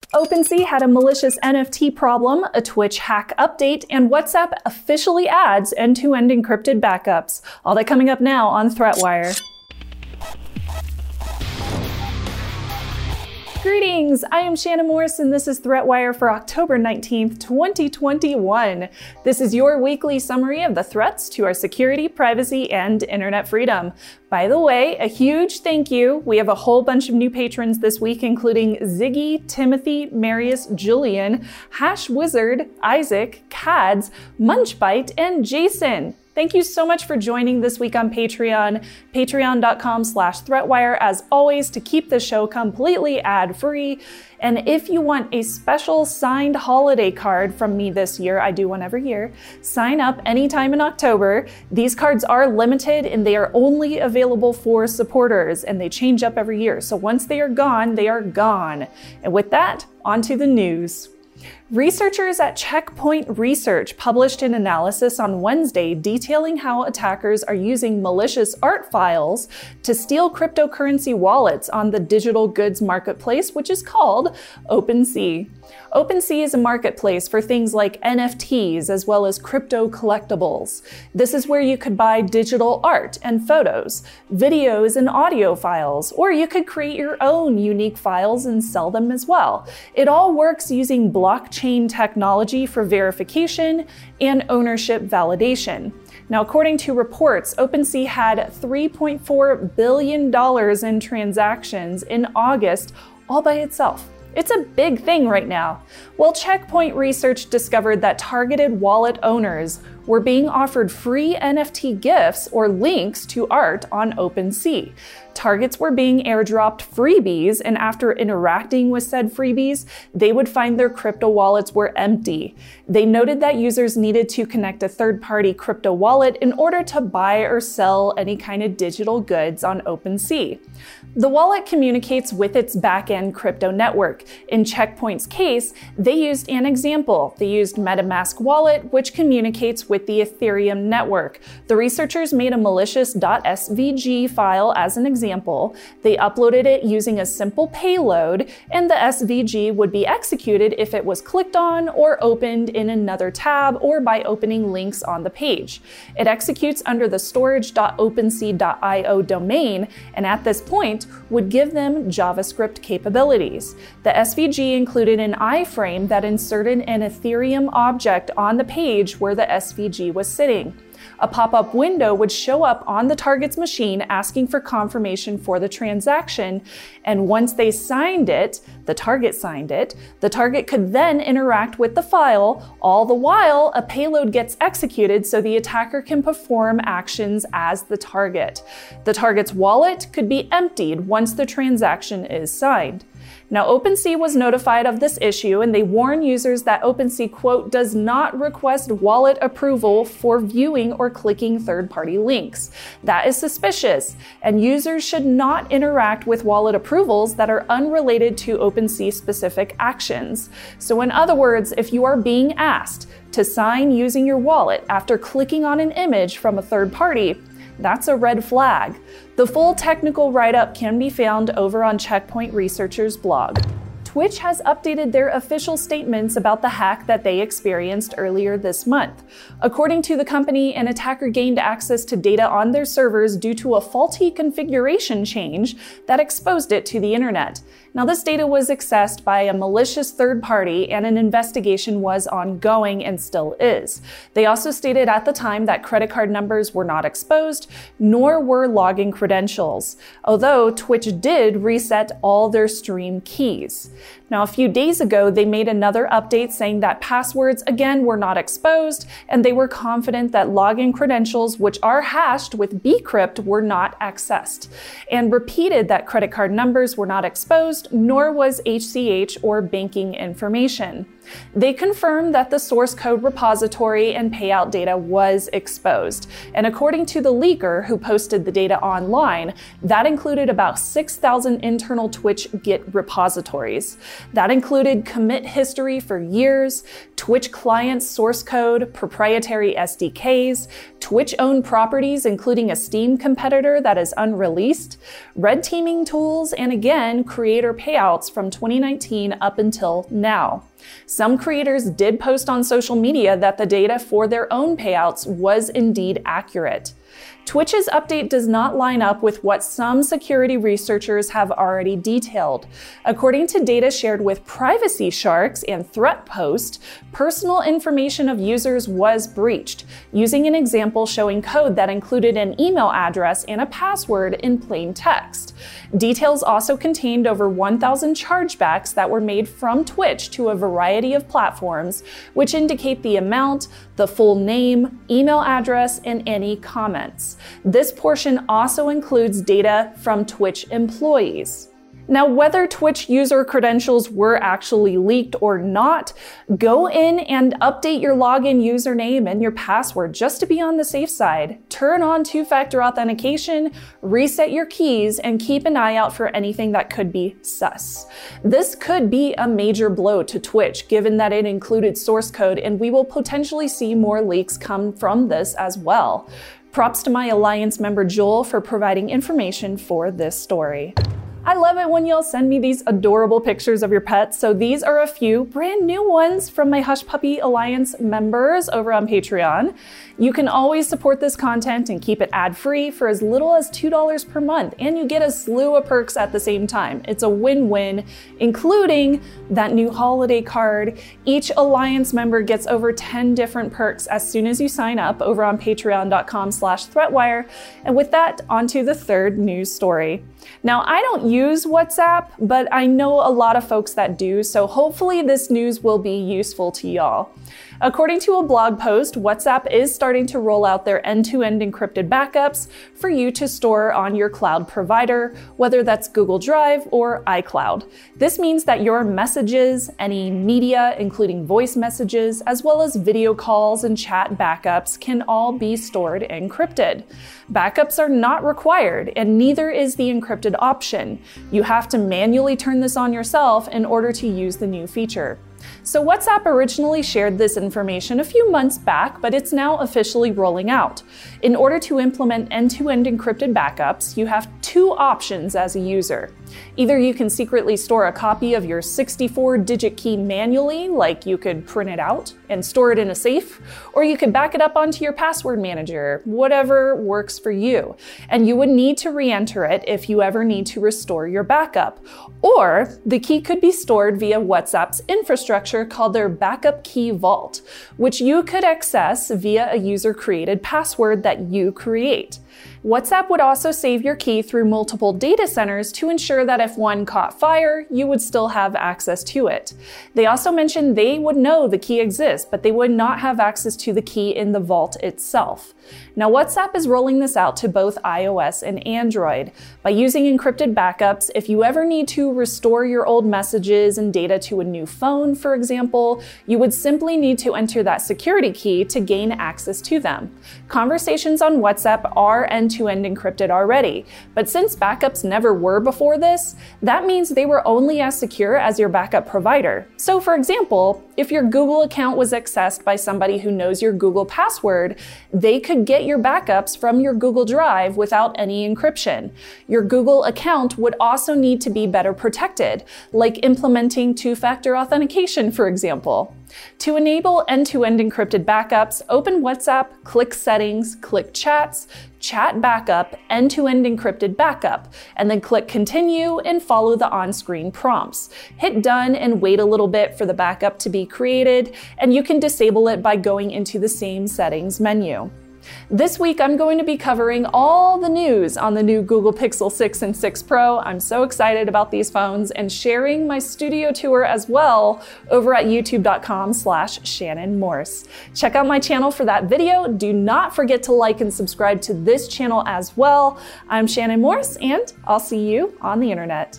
OpenSea had a malicious NFT problem, a Twitch hack update, and WhatsApp officially adds end-to-end encrypted backups. All that coming up now on ThreatWire. Greetings, I am Shannon Morse and this is ThreatWire for October 19th, 2021. This is your weekly summary of the threats to our security, privacy, and internet freedom. By the way, a huge thank you. We have a whole bunch of new patrons this week, including Ziggy, Timothy, Marius, Julian, Hash Wizard, Isaac, Cads, Munchbite, and Jason. Thank you so much for joining this week on Patreon, patreon.com/threatwire, as always, to keep the show completely ad-free. And if you want a special signed holiday card from me this year, I do one every year, sign up anytime in October. These cards are limited and they are only available for supporters, and they change up every year. So once they are gone, they are gone. And with that, on to the news. Researchers at Check Point Research published an analysis on Wednesday detailing how attackers are using malicious art files to steal cryptocurrency wallets on the digital goods marketplace, which is called OpenSea. OpenSea is a marketplace for things like NFTs as well as crypto collectibles. This is where you could buy digital art and photos, videos and audio files, or you could create your own unique files and sell them as well. It all works using blockchain technology for verification and ownership validation. Now, according to reports, OpenSea had $3.4 billion in transactions in August all by itself. It's a big thing right now. Well, Check Point Research discovered that targeted wallet owners were being offered free NFT gifts or links to art on OpenSea. Targets were being airdropped freebies, and after interacting with said freebies, they would find their crypto wallets were empty. They noted that users needed to connect a third-party crypto wallet in order to buy or sell any kind of digital goods on OpenSea. The wallet communicates with its back-end crypto network. In Check Point's case, they used an example. They used MetaMask Wallet, which communicates with the Ethereum network. The researchers made a malicious .svg file as an example. They uploaded it using a simple payload, and the SVG would be executed if it was clicked on or opened in another tab or by opening links on the page. It executes under the storage.opensea.io domain, and at this point would give them JavaScript capabilities. The SVG included an iframe that inserted an Ethereum object on the page where the SVG was sitting. A pop-up window would show up on the target's machine asking for confirmation for the transaction, and once they signed it, the target could then interact with the file. All the while, a payload gets executed so the attacker can perform actions as the target. The target's wallet could be emptied once the transaction is signed. Now, OpenSea was notified of this issue, and they warn users that OpenSea, quote, does not request wallet approval for viewing or clicking third-party links. That is suspicious, and users should not interact with wallet approvals that are unrelated to OpenSea-specific actions. So in other words, if you are being asked to sign using your wallet after clicking on an image from a third party, that's a red flag. The full technical write-up can be found over on Check Point Researchers' blog. Twitch has updated their official statements about the hack that they experienced earlier this month. According to the company, an attacker gained access to data on their servers due to a faulty configuration change that exposed it to the internet. Now, this data was accessed by a malicious third party, and an investigation was ongoing and still is. They also stated at the time that credit card numbers were not exposed, nor were login credentials, although Twitch did reset all their stream keys. Now, a few days ago, they made another update saying that passwords again were not exposed, and they were confident that login credentials, which are hashed with bcrypt, were not accessed, and repeated that credit card numbers were not exposed, nor was ACH or banking information. They confirmed that the source code repository and payout data was exposed, and according to the leaker who posted the data online, that included about 6,000 internal Twitch Git repositories. use. That included commit history for years, Twitch client source code, proprietary SDKs, Twitch-owned properties including a Steam competitor that is unreleased, red teaming tools, and again, creator payouts from 2019 up until now. Some creators did post on social media that the data for their own payouts was indeed accurate. Twitch's update does not line up with what some security researchers have already detailed. According to data shared with Privacy Sharks and ThreatPost, personal information of users was breached, using an example showing code that included an email address and a password in plain text. Details also contained over 1,000 chargebacks that were made from Twitch to a variety of platforms, which indicate the amount, the full name, email address, and any comments. This portion also includes data from Twitch employees. Now, whether Twitch user credentials were actually leaked or not, go in and update your login username and your password just to be on the safe side. Turn on two-factor authentication, reset your keys, and keep an eye out for anything that could be sus. This could be a major blow to Twitch, given that it included source code, and we will potentially see more leaks come from this as well. Props to my Alliance member Joel for providing information for this story. I love it when y'all send me these adorable pictures of your pets, so these are a few brand new ones from my Hush Puppy Alliance members over on Patreon. You can always support this content and keep it ad-free for as little as $2 per month, and you get a slew of perks at the same time. It's a win-win, including that new holiday card. Each Alliance member gets over 10 different perks as soon as you sign up over on patreon.com/threatwire. And with that, onto the third news story. Now, I don't use WhatsApp, but I know a lot of folks that do, so hopefully this news will be useful to y'all. According to a blog post, WhatsApp is starting to roll out their end-to-end encrypted backups for you to store on your cloud provider, whether that's Google Drive or iCloud. This means that your messages, any media, including voice messages, as well as video calls and chat backups, can all be stored encrypted. Backups are not required, and neither is the encrypted option. You have to manually turn this on yourself in order to use the new feature. So WhatsApp originally shared this information a few months back, but it's now officially rolling out. In order to implement end-to-end encrypted backups, you have two options as a user. Either you can secretly store a copy of your 64-digit key manually, like you could print it out and store it in a safe, or you could back it up onto your password manager, whatever works for you. And you would need to re-enter it if you ever need to restore your backup. Or the key could be stored via WhatsApp's infrastructure called their Backup Key Vault, which you could access via a user-created password that you create. WhatsApp would also save your key through multiple data centers to ensure that if one caught fire, you would still have access to it. They also mentioned they would know the key exists, but they would not have access to the key in the vault itself. Now, WhatsApp is rolling this out to both iOS and Android. By using encrypted backups, if you ever need to restore your old messages and data to a new phone, for example, you would simply need to enter that security key to gain access to them. Conversations on WhatsApp are end-to-end encrypted already, but since backups never were before this, that means they were only as secure as your backup provider. So for example, if your Google account was accessed by somebody who knows your Google password, they could get your backups from your Google Drive without any encryption. Your Google account would also need to be better protected, like implementing two-factor authentication, for example. To enable end-to-end encrypted backups, open WhatsApp, click Settings, click Chats, Chat Backup, End-to-End Encrypted Backup, and then click Continue and follow the on-screen prompts. Hit Done and wait a little bit for the backup to be created, and you can disable it by going into the same settings menu. This week, I'm going to be covering all the news on the new Google Pixel 6 and 6 Pro. I'm so excited about these phones and sharing my studio tour as well over at youtube.com/Shannon Morse. Check out my channel for that video. Do not forget to like and subscribe to this channel as well. I'm Shannon Morse, and I'll see you on the internet.